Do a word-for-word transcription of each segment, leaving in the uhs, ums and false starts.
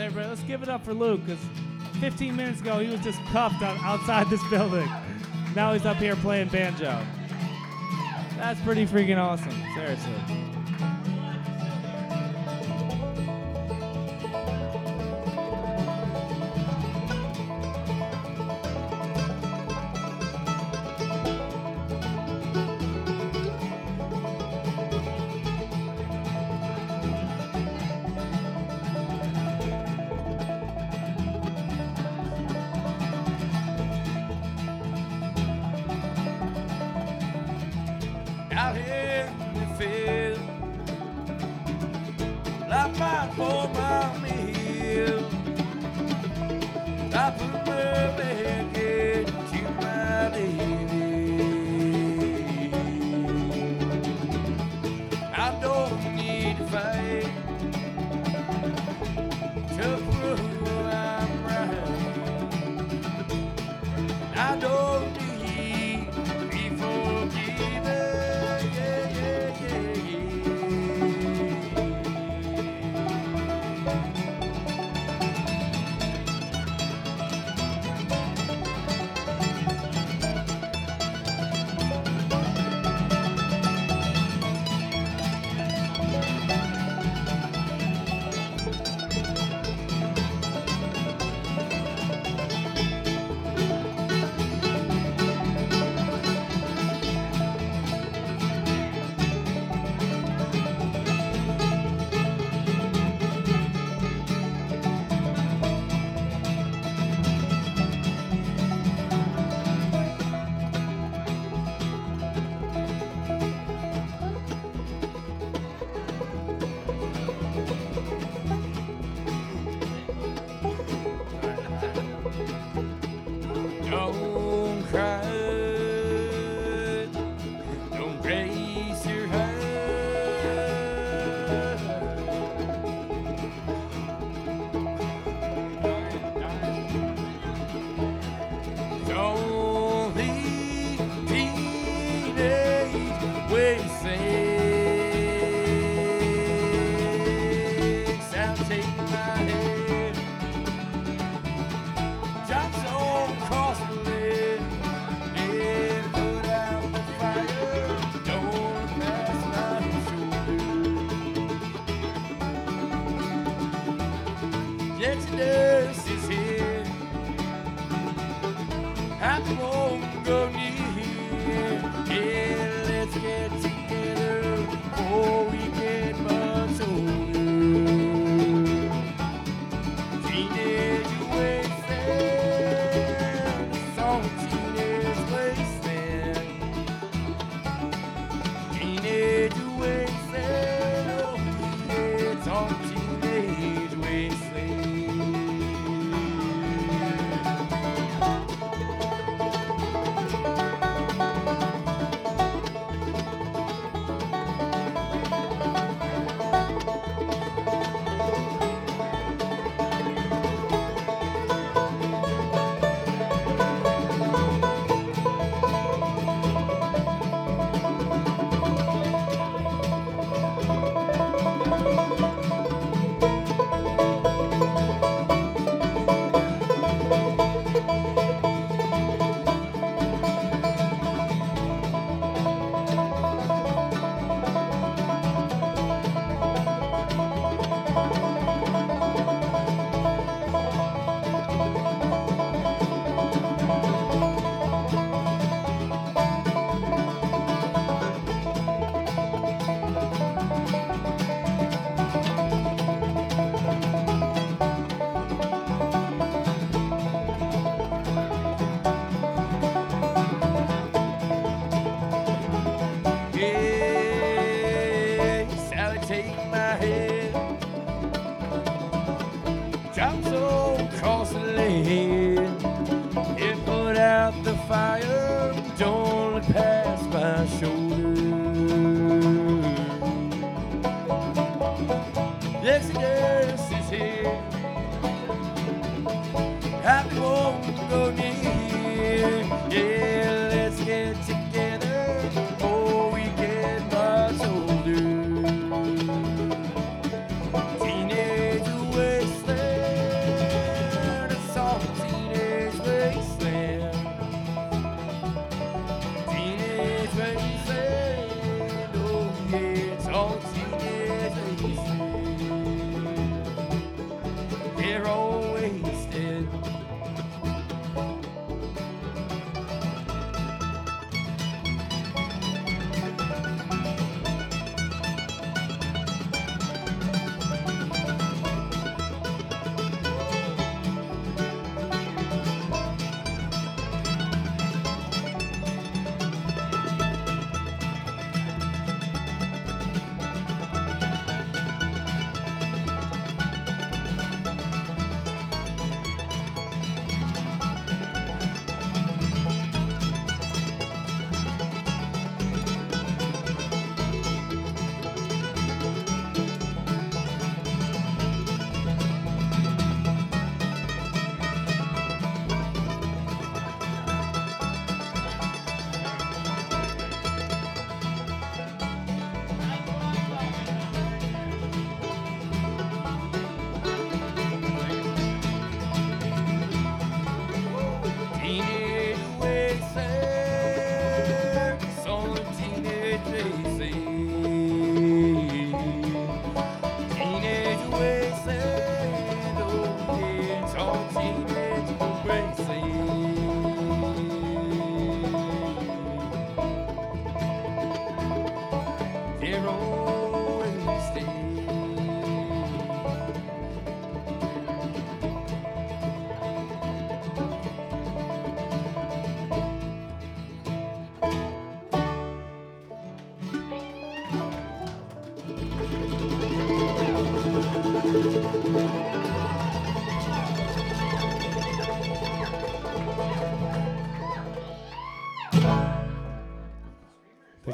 everybody. Let's give it up for Luke, because fifteen minutes ago he was just cuffed on, outside this building. Now he's up here playing banjo. That's pretty freaking awesome, seriously. Out here in the field, like my four mile meal, I put my blanket to my lady. I don't need to fight to prove I'm right. I don't need to be forgiven.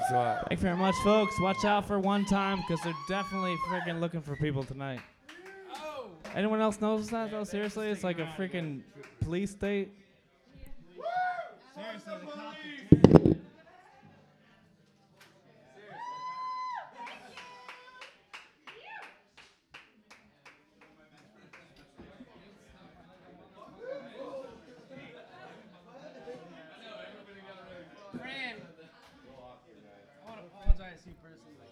Thanks a lot. Thank you very much, folks. Watch out for One Time, because they're definitely freaking looking for people tonight. Anyone else knows that, though? Seriously? It's like a freaking police state. Seriously, the cops. Fran, I want to apologize to you personally.